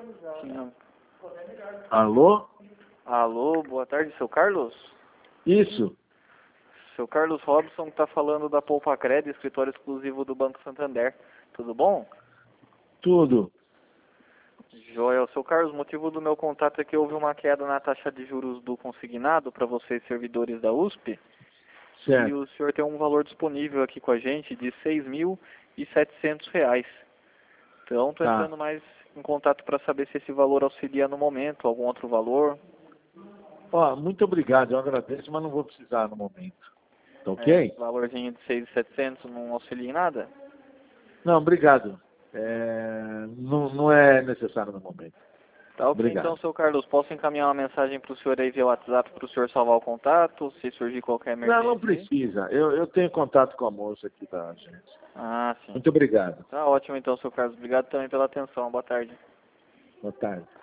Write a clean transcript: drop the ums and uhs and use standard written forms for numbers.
Tinha- Alô? Alô, boa tarde, seu Carlos? Isso. Seu Carlos Robson está falando da Poupa Cred, escritório exclusivo do Banco Santander. Tudo bom? Tudo. Joia. Seu Carlos, o motivo do meu contato é que houve uma queda na taxa de juros do consignado para vocês, servidores da USP. E Certo. o senhor tem um valor disponível aqui com a gente de R$ 6.700. Então, estou Tá. entrando mais em contato para saber se esse valor auxilia no momento, algum outro valor. Ó, muito obrigado, eu agradeço, mas não vou precisar no momento. Tá ok? Valorzinho de 6.700 não auxilia em nada? Não, obrigado. Não é necessário no momento. Tá ok, Obrigado. então, seu Carlos, posso encaminhar uma mensagem para o senhor aí via WhatsApp para o senhor salvar o contato, se surgir qualquer emergência? Não precisa. Eu tenho contato com a moça aqui da agência. Ah, sim. Muito obrigado. Tá ótimo então, seu Carlos. Obrigado também pela atenção. Boa tarde. Boa tarde.